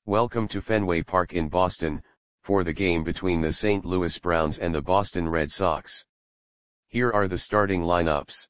Welcome to Fenway Park in Boston, for the game between the St. Louis Browns and the Boston Red Sox. Here are the starting lineups.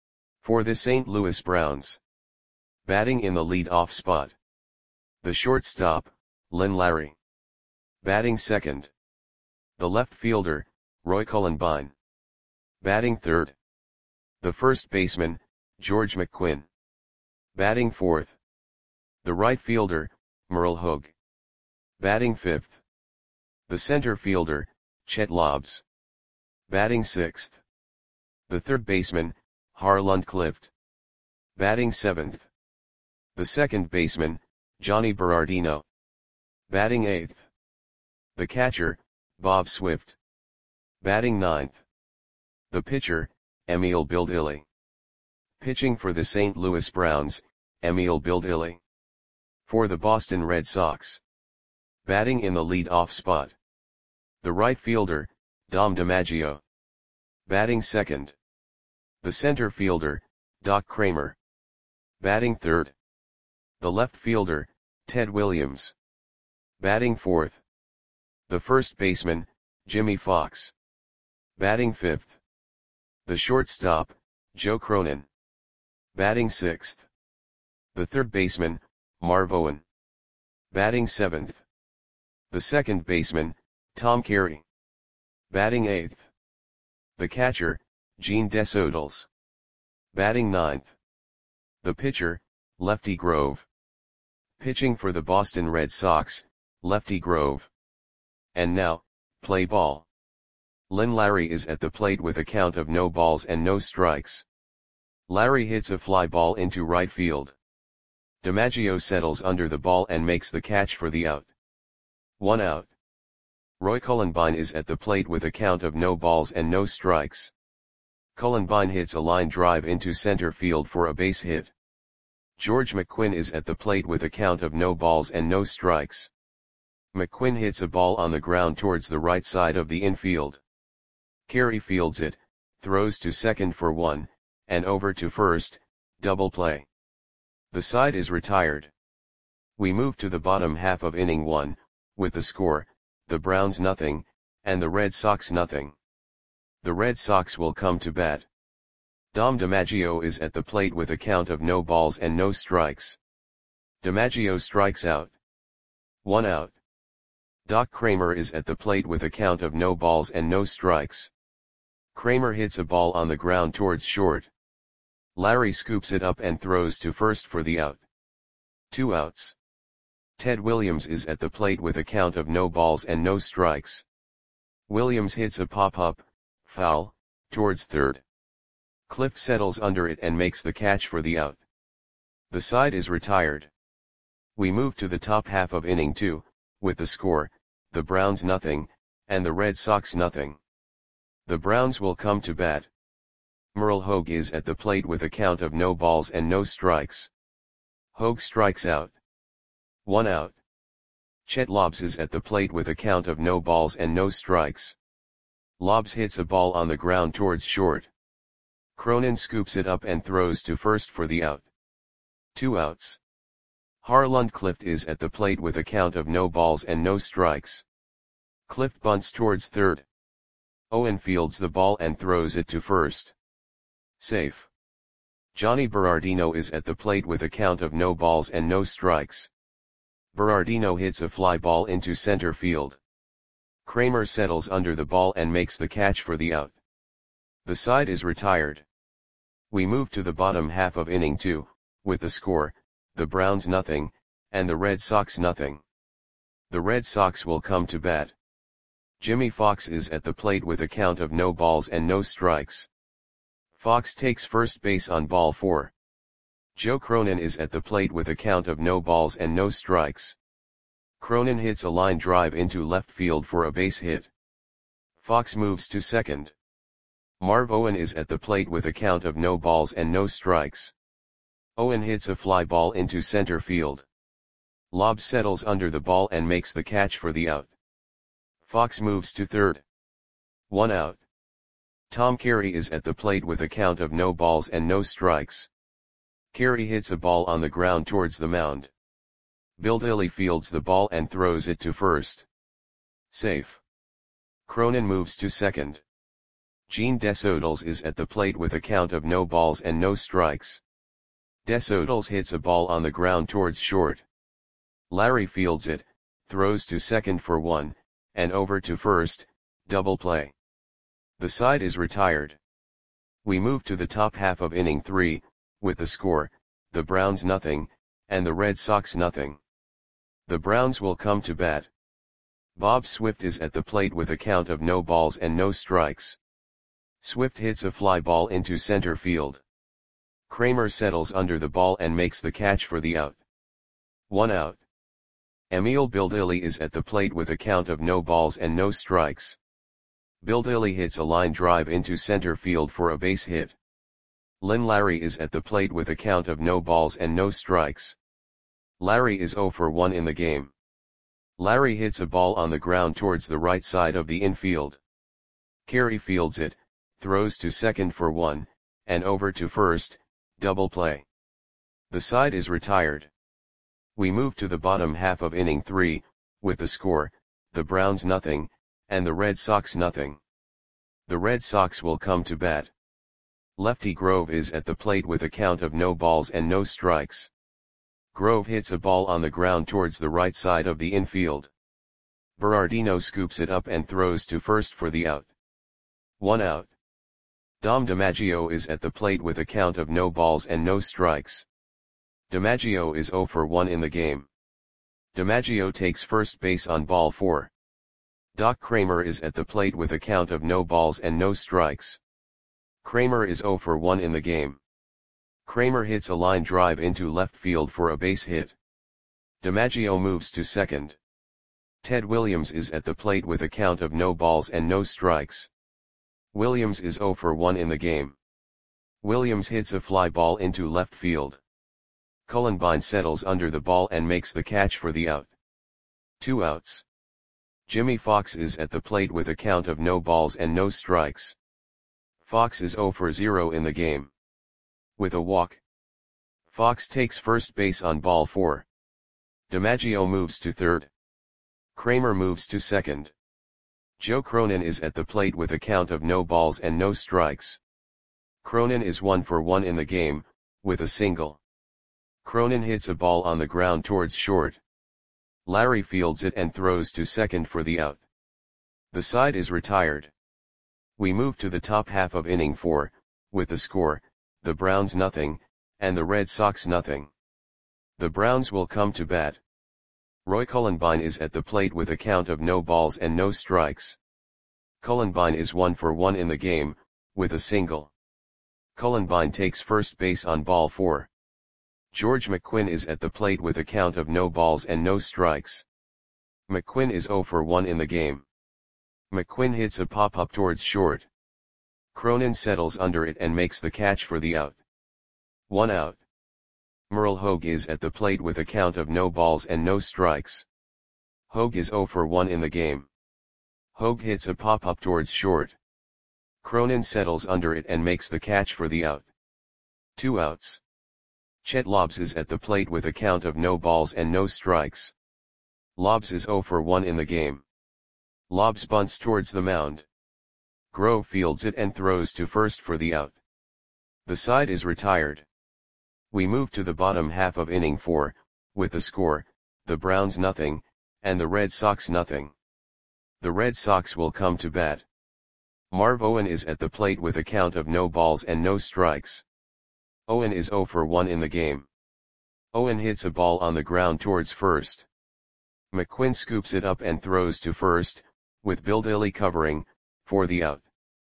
For the St. Louis Browns. Batting in the lead-off spot. The shortstop, Lynn Larry. Batting second. The left fielder, Roy Cullenbine. Batting third. The first baseman, George McQuinn. Batting fourth. The right fielder, Merle Hogue. Batting fifth. The center fielder, Chet Lobbs. Batting sixth. The third baseman, Harland Clift. Batting seventh. The second baseman, Johnny Berardino. Batting eighth. The catcher, Bob Swift. Batting ninth. The pitcher, Emil Bildilli. Pitching for the St. Louis Browns, Emil Bildilli. For the Boston Red Sox. Batting in the lead-off spot. The right fielder, Dom DiMaggio. Batting second. The center fielder, Doc Kramer. Batting third. The left fielder, Ted Williams. Batting fourth. The first baseman, Jimmy Fox. Batting fifth. The shortstop, Joe Cronin. Batting sixth. The third baseman, Marv Owen. Batting seventh. The second baseman, Tom Carey. Batting eighth. The catcher, Gene Desodals. Batting ninth. The pitcher, Lefty Grove. Pitching for the Boston Red Sox, Lefty Grove. And now, play ball. Lynn Larry is at the plate with a count of no balls and no strikes. Larry hits a fly ball into right field. DiMaggio settles under the ball and makes the catch for the out. 1 out. Roy Cullenbine is at the plate with a count of no balls and no strikes. Cullenbine hits a line drive into center field for a base hit. George McQuinn is at the plate with a count of no balls and no strikes. McQuinn hits a ball on the ground towards the right side of the infield. Carey fields it, throws to second for 1, and over to first, double play. The side is retired. We move to the bottom half of inning 1, with the score, the Browns nothing, and the Red Sox nothing. The Red Sox will come to bat. Dom DiMaggio is at the plate with a count of no balls and no strikes. DiMaggio strikes out. 1 out. Doc Kramer is at the plate with a count of no balls and no strikes. Kramer hits a ball on the ground towards short. Larry scoops it up and throws to first for the out. 2 outs. Ted Williams is at the plate with a count of no balls and no strikes. Williams hits a pop-up, foul, towards third. Clift settles under it and makes the catch for the out. The side is retired. We move to the top half of inning 2, with the score, the Browns nothing, and the Red Sox nothing. The Browns will come to bat. Merle Hogue is at the plate with a count of no balls and no strikes. Hogue strikes out. 1 out. Chet Lobbs is at the plate with a count of no balls and no strikes. Lobbs hits a ball on the ground towards short. Cronin scoops it up and throws to first for the out. 2 outs. Harland Clift is at the plate with a count of no balls and no strikes. Clift bunts towards third. Owen fields the ball and throws it to first. Safe. Johnny Berardino is at the plate with a count of no balls and no strikes. Berardino hits a fly ball into center field. Kramer settles under the ball and makes the catch for the out. The side is retired. We move to the bottom half of inning 2, with the score, the Browns nothing, and the Red Sox nothing. The Red Sox will come to bat. Jimmy Fox is at the plate with a count of no balls and no strikes. Fox takes first base on ball 4. Joe Cronin is at the plate with a count of no balls and no strikes. Cronin hits a line drive into left field for a base hit. Fox moves to second. Marv Owen is at the plate with a count of no balls and no strikes. Owen hits a fly ball into center field. Lobbs settles under the ball and makes the catch for the out. Fox moves to third. 1 out. Tom Carey is at the plate with a count of no balls and no strikes. Carey hits a ball on the ground towards the mound. Bill Dilly fields the ball and throws it to first. Safe. Cronin moves to second. Gene Desodals is at the plate with a count of no balls and no strikes. Desodals hits a ball on the ground towards short. Larry fields it, throws to second for one, and over to first, double play. The side is retired. We move to the top half of inning 3, with the score, the Browns nothing, and the Red Sox nothing. The Browns will come to bat. Bob Swift is at the plate with a count of no balls and no strikes. Swift hits a fly ball into center field. Kramer settles under the ball and makes the catch for the out. 1 out. Emil Bildilly is at the plate with a count of no balls and no strikes. Bildilly hits a line drive into center field for a base hit. Lynn Larry is at the plate with a count of no balls and no strikes. Larry is 0 for 1 in the game. Larry hits a ball on the ground towards the right side of the infield. Carey fields it, throws to second for 1, and over to first, double play. The side is retired. We move to the bottom half of inning 3, with the score, the Browns nothing, and the Red Sox nothing. The Red Sox will come to bat. Lefty Grove is at the plate with a count of no balls and no strikes. Grove hits a ball on the ground towards the right side of the infield. Berardino scoops it up and throws to first for the out. 1 out. Dom DiMaggio is at the plate with a count of no balls and no strikes. DiMaggio is 0 for 1 in the game. DiMaggio takes first base on ball 4. Doc Kramer is at the plate with a count of no balls and no strikes. Kramer is 0 for 1 in the game. Kramer hits a line drive into left field for a base hit. DiMaggio moves to second. Ted Williams is at the plate with a count of no balls and no strikes. Williams is 0 for 1 in the game. Williams hits a fly ball into left field. Cullenbine settles under the ball and makes the catch for the out. 2 outs. Jimmy Fox is at the plate with a count of no balls and no strikes. Fox is 0 for 0 in the game. With a walk, Fox takes first base on ball 4. DiMaggio moves to third. Kramer moves to second. Joe Cronin is at the plate with a count of no balls and no strikes. Cronin is 1 for 1 in the game, with a single. Cronin hits a ball on the ground towards short. Larry fields it and throws to second for the out. The side is retired. We move to the top half of inning 4, with the score, the Browns nothing, and the Red Sox nothing. The Browns will come to bat. Roy Cullenbine is at the plate with a count of no balls and no strikes. Cullenbine is 1 for 1 in the game, with a single. Cullenbine takes first base on ball 4. George McQuinn is at the plate with a count of no balls and no strikes. McQuinn is 0 for 1 in the game. McQuinn hits a pop-up towards short. Cronin settles under it and makes the catch for the out. 1 out. Merle Hogue is at the plate with a count of no balls and no strikes. Hogue is 0 for 1 in the game. Hogue hits a pop-up towards short. Cronin settles under it and makes the catch for the out. 2 outs. Chet Lobbs is at the plate with a count of no balls and no strikes. Lobbs is 0 for 1 in the game. Lobbs bunts towards the mound. Grove fields it and throws to first for the out. The side is retired. We move to the bottom half of inning 4, with the score, the Browns nothing, and the Red Sox nothing. The Red Sox will come to bat. Marv Owen is at the plate with a count of no balls and no strikes. Owen is 0 for 1 in the game. Owen hits a ball on the ground towards first. McQuinn scoops it up and throws to first, with Bildilly covering, for the out.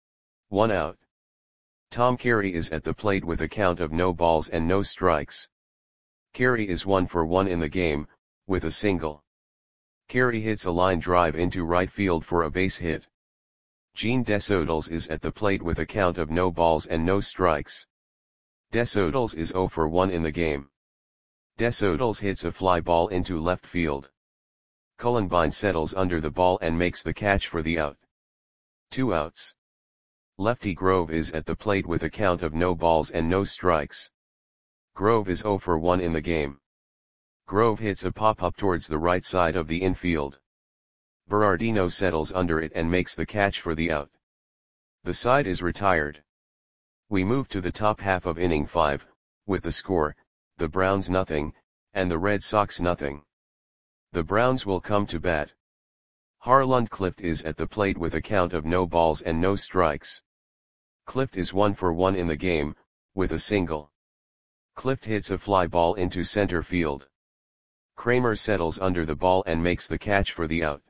1 out. Tom Carey is at the plate with a count of no balls and no strikes. Carey is 1 for 1 in the game, with a single. Carey hits a line drive into right field for a base hit. Gene Desodals is at the plate with a count of no balls and no strikes. Desodals is 0 for 1 in the game. Desodals hits a fly ball into left field. Cullenbine settles under the ball and makes the catch for the out. 2 outs. Lefty Grove is at the plate with a count of no balls and no strikes. Grove is 0 for 1 in the game. Grove hits a pop-up towards the right side of the infield. Berardino settles under it and makes the catch for the out. The side is retired. We move to the top half of inning 5, with the score, the Browns nothing, and the Red Sox nothing. The Browns will come to bat. Harlund Clift is at the plate with a count of no balls and no strikes. Clift is 1 for 1 in the game, with a single. Clift hits a fly ball into center field. Kramer settles under the ball and makes the catch for the out.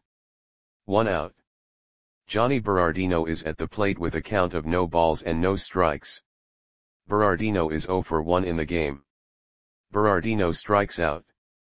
1 out. Johnny Berardino is at the plate with a count of no balls and no strikes. Berardino is 0 for 1 in the game. Berardino strikes out.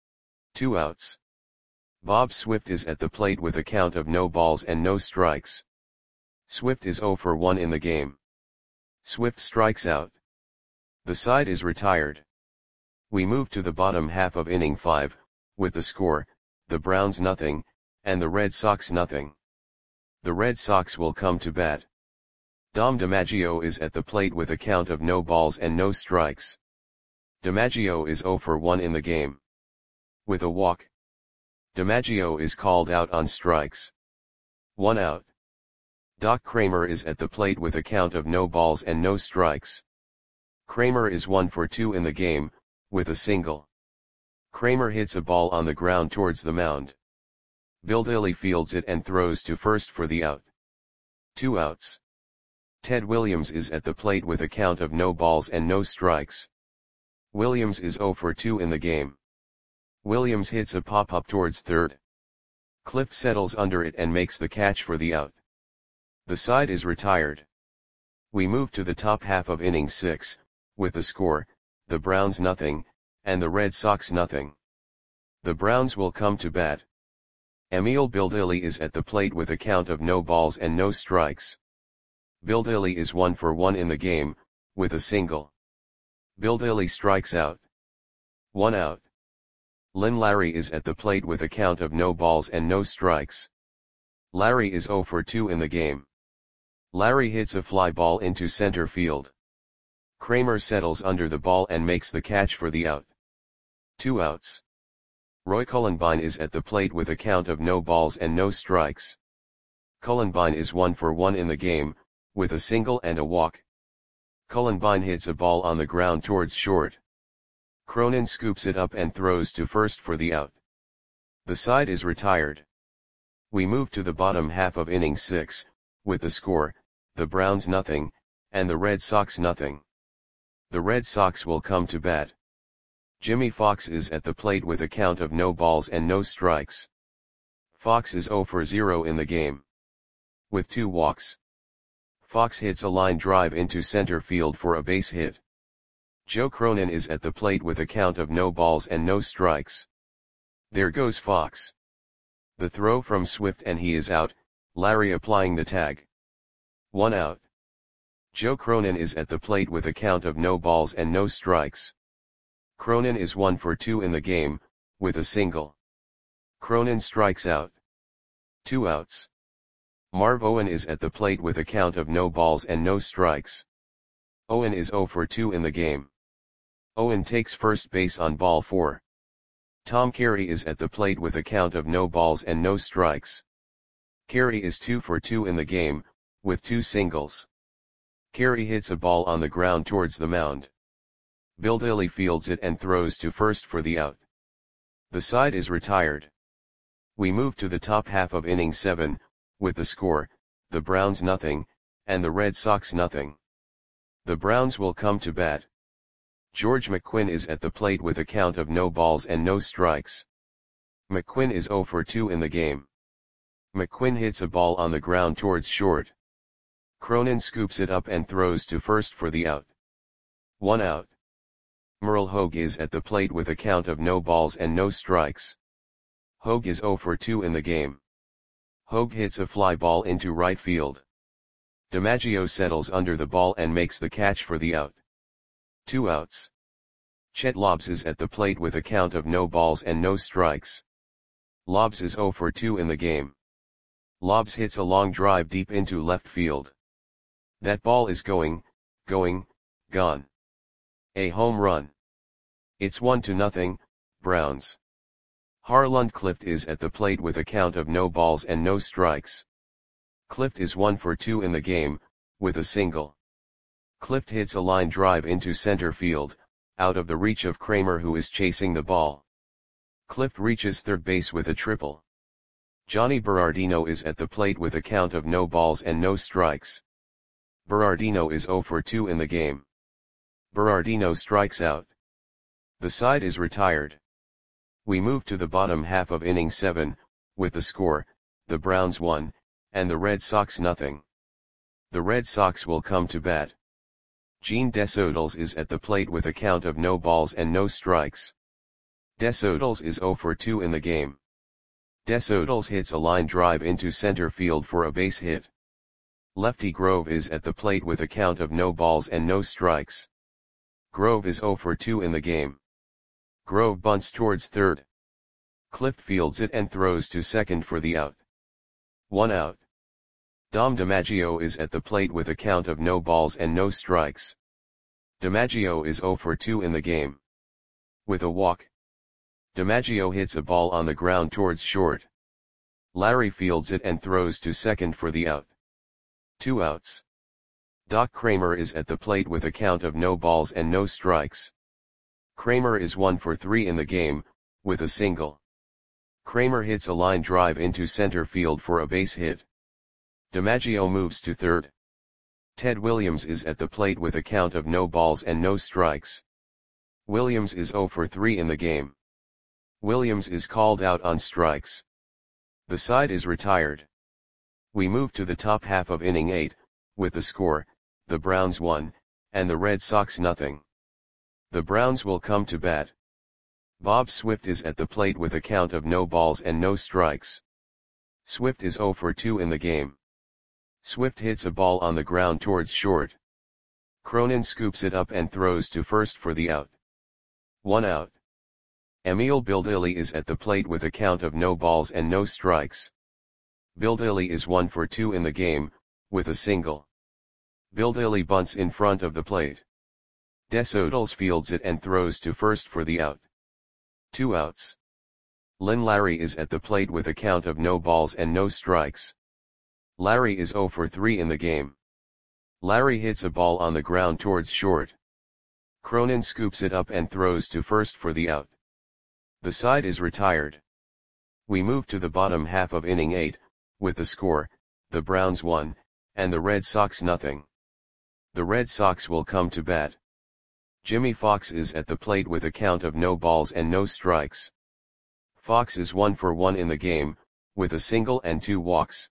2 outs. Bob Swift is at the plate with a count of no balls and no strikes. Swift is 0 for 1 in the game. Swift strikes out. The side is retired. We move to the bottom half of inning 5, with the score, the Browns nothing, and the Red Sox nothing. The Red Sox will come to bat. Dom DiMaggio is at the plate with a count of no balls and no strikes. DiMaggio is 0 for 1 in the game. With a walk. DiMaggio is called out on strikes. 1 out. Doc Kramer is at the plate with a count of no balls and no strikes. Kramer is 1 for 2 in the game, with a single. Kramer hits a ball on the ground towards the mound. Bill Dilly fields it and throws to first for the out. 2 outs. Ted Williams is at the plate with a count of no balls and no strikes. Williams is 0 for 2 in the game. Williams hits a pop-up towards third. Clift settles under it and makes the catch for the out. The side is retired. We move to the top half of inning 6, with the score, the Browns nothing, and the Red Sox nothing. The Browns will come to bat. Emil Bildilli is at the plate with a count of no balls and no strikes. Bildilli is 1 for 1 in the game, with a single. Bildilli strikes out. 1 out. Lynn Larry is at the plate with a count of no balls and no strikes. Larry is 0 for 2 in the game. Larry hits a fly ball into center field. Kramer settles under the ball and makes the catch for the out. 2 outs. Roy Cullenbine is at the plate with a count of no balls and no strikes. Cullenbine is 1 for 1 in the game, with a single and a walk. Cullenbine hits a ball on the ground towards short. Cronin scoops it up and throws to first for the out. The side is retired. We move to the bottom half of inning 6, with the score, the Browns nothing, and the Red Sox nothing. The Red Sox will come to bat. Jimmy Fox is at the plate with a count of no balls and no strikes. Fox is 0 for 0 in the game. With 2 walks. Fox hits a line drive into center field for a base hit. Joe Cronin is at the plate with a count of no balls and no strikes. There goes Fox. The throw from Swift and he is out, Larry applying the tag. 1 out. Joe Cronin is at the plate with a count of no balls and no strikes. Cronin is 1 for 2 in the game, with a single. Cronin strikes out. 2 outs. Marv Owen is at the plate with a count of no balls and no strikes. Owen is 0 for 2 in the game. Owen takes first base on ball 4. Tom Carey is at the plate with a count of no balls and no strikes. Carey is 2 for 2 in the game, with 2 singles. Carey hits a ball on the ground towards the mound. Bildilli fields it and throws to first for the out. The side is retired. We move to the top half of inning 7, with the score, the Browns nothing, and the Red Sox nothing. The Browns will come to bat. George McQuinn is at the plate with a count of no balls and no strikes. McQuinn is 0 for 2 in the game. McQuinn hits a ball on the ground towards short. Cronin scoops it up and throws to first for the out. 1 out. Merle Hogue is at the plate with a count of no balls and no strikes. Hogue is 0 for 2 in the game. Hogue hits a fly ball into right field. DiMaggio settles under the ball and makes the catch for the out. 2 outs. Chet Lobbs is at the plate with a count of no balls and no strikes. Lobbs is 0 for 2 in the game. Lobbs hits a long drive deep into left field. That ball is gone. A home run. It's 1-0, Browns. Harlund Clift is at the plate with a count of no balls and no strikes. Clift is 1 for 2 in the game, with a single. Clift hits a line drive into center field, out of the reach of Kramer who is chasing the ball. Clift reaches third base with a triple. Johnny Berardino is at the plate with a count of no balls and no strikes. Berardino is 0 for 2 in the game. Berardino strikes out. The side is retired. We move to the bottom half of inning 7, with the score, the Browns 1, and the Red Sox nothing. The Red Sox will come to bat. Gene Desodals is at the plate with a count of no balls and no strikes. Desodals is 0 for 2 in the game. Desodals hits a line drive into center field for a base hit. Lefty Grove is at the plate with a count of no balls and no strikes. Grove is 0 for 2 in the game. Grove bunts towards third. Clift fields it and throws to second for the out. 1 out. Dom DiMaggio is at the plate with a count of no balls and no strikes. DiMaggio is 0 for 2 in the game. With a walk. DiMaggio hits a ball on the ground towards short. Larry fields it and throws to second for the out. 2 outs. Doc Kramer is at the plate with a count of no balls and no strikes. Kramer is 1 for 3 in the game, with a single. Kramer hits a line drive into center field for a base hit. DiMaggio moves to third. Ted Williams is at the plate with a count of no balls and no strikes. Williams is 0 for 3 in the game. Williams is called out on strikes. The side is retired. We move to the top half of inning 8, with the score, the Browns 1, and the Red Sox nothing. The Browns will come to bat. Bob Swift is at the plate with a count of no balls and no strikes. Swift is 0 for 2 in the game. Swift hits a ball on the ground towards short. Cronin scoops it up and throws to first for the out. 1 out. Emil Bildilli is at the plate with a count of no balls and no strikes. Bildilli is 1 for 2 in the game, with a single. Bildilli bunts in front of the plate. Desodals fields it and throws to first for the out. 2 outs. Lynn Larry is at the plate with a count of no balls and no strikes. Larry is 0 for 3 in the game. Larry hits a ball on the ground towards short. Cronin scoops it up and throws to first for the out. The side is retired. We move to the bottom half of inning 8, with the score, the Browns 1, and the Red Sox nothing. The Red Sox will come to bat. Jimmy Fox is at the plate with a count of no balls and no strikes. Fox is 1 for 1 in the game, with a single and 2 walks.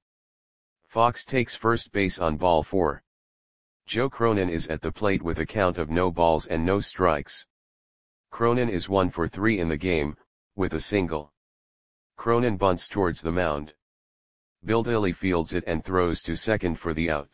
Fox takes first base on ball 4. Joe Cronin is at the plate with a count of no balls and no strikes. Cronin is 1 for 3 in the game, with a single. Cronin bunts towards the mound. Bildilli fields it and throws to second for the out.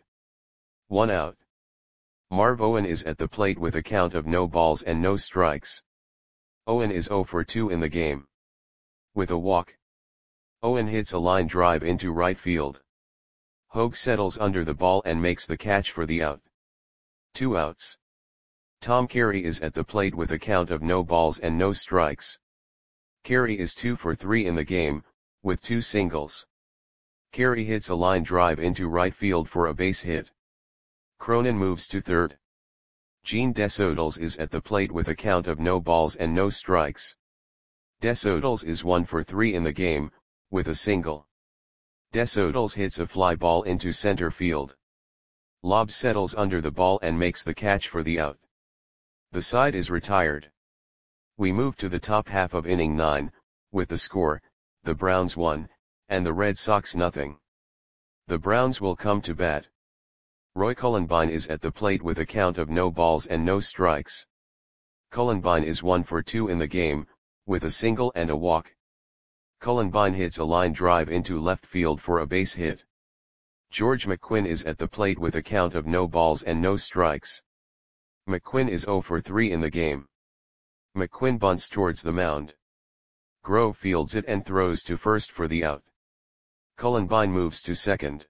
1 out. Marv Owen is at the plate with a count of no balls and no strikes. Owen is 0 for 2 in the game. With a walk. Owen hits a line drive into right field. Hogue settles under the ball and makes the catch for the out. 2 outs. Tom Carey is at the plate with a count of no balls and no strikes. Carey is 2 for 3 in the game, with 2 singles. Carey hits a line drive into right field for a base hit. Cronin moves to third. Gene Desodals is at the plate with a count of no balls and no strikes. Desodals is 1 for 3 in the game, with a single. Desodals hits a fly ball into center field. Lobb settles under the ball and makes the catch for the out. The side is retired. We move to the top half of inning 9, with the score, the Browns 1, and the Red Sox nothing. The Browns will come to bat. Roy Cullenbine is at the plate with a count of no balls and no strikes. Cullenbine is 1 for 2 in the game, with a single and a walk. Cullenbine hits a line drive into left field for a base hit. George McQuinn is at the plate with a count of no balls and no strikes. McQuinn is 0 for 3 in the game. McQuinn bunts towards the mound. Grove fields it and throws to first for the out. Cullenbine moves to second.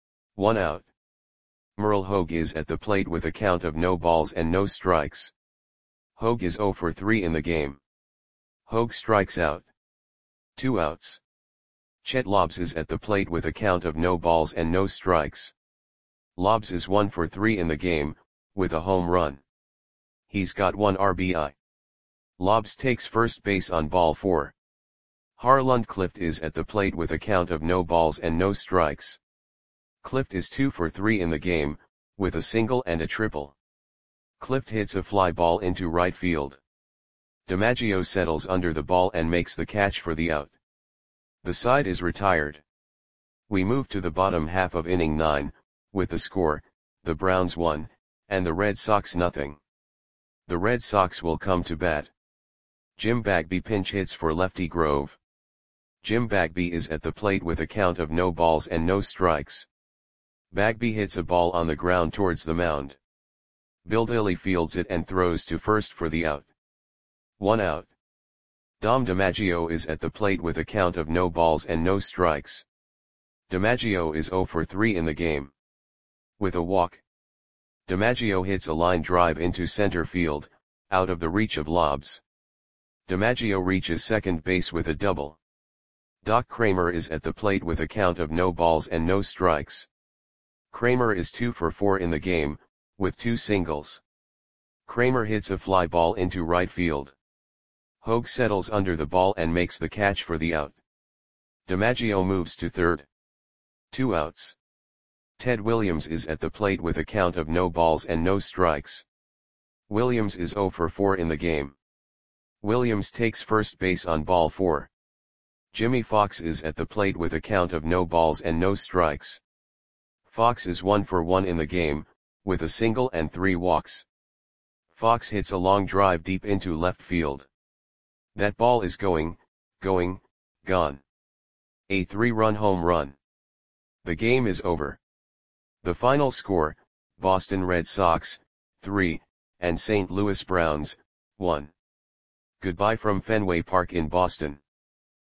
1 out. Merle Hogue is at the plate with a count of no balls and no strikes. Hogue is 0 for 3 in the game. Hogue strikes out. 2 outs. Chet Lobbs is at the plate with a count of no balls and no strikes. Lobbs is 1 for 3 in the game, with a home run. He's got 1 RBI. Lobbs takes first base on ball 4. Harlund Clift is at the plate with a count of no balls and no strikes. Clift is 2 for 3 in the game, with a single and a triple. Clift hits a fly ball into right field. DiMaggio settles under the ball and makes the catch for the out. The side is retired. We move to the bottom half of inning 9, with the score, the Browns 1, and the Red Sox nothing. The Red Sox will come to bat. Jim Bagby pinch hits for lefty Grove. Jim Bagby is at the plate with a count of no balls and no strikes. Bagby hits a ball on the ground towards the mound. Bill Dilly fields it and throws to first for the out. 1 out. Dom DiMaggio is at the plate with a count of no balls and no strikes. DiMaggio is 0 for 3 in the game. With a walk. DiMaggio hits a line drive into center field, out of the reach of Lobbs. DiMaggio reaches second base with a double. Doc Kramer is at the plate with a count of no balls and no strikes. Kramer is 2 for 4 in the game, with 2 singles. Kramer hits a fly ball into right field. Hogue settles under the ball and makes the catch for the out. DiMaggio moves to third. 2 outs. Ted Williams is at the plate with a count of no balls and no strikes. Williams is 0 for 4 in the game. Williams takes first base on ball 4. Jimmy Fox is at the plate with a count of no balls and no strikes. Fox is 1 for 1 in the game, with a single and 3 walks. Fox hits a long drive deep into left field. That ball is gone. A 3-run home run. The game is over. The final score, Boston Red Sox, 3, and St. Louis Browns, 1. Goodbye from Fenway Park in Boston.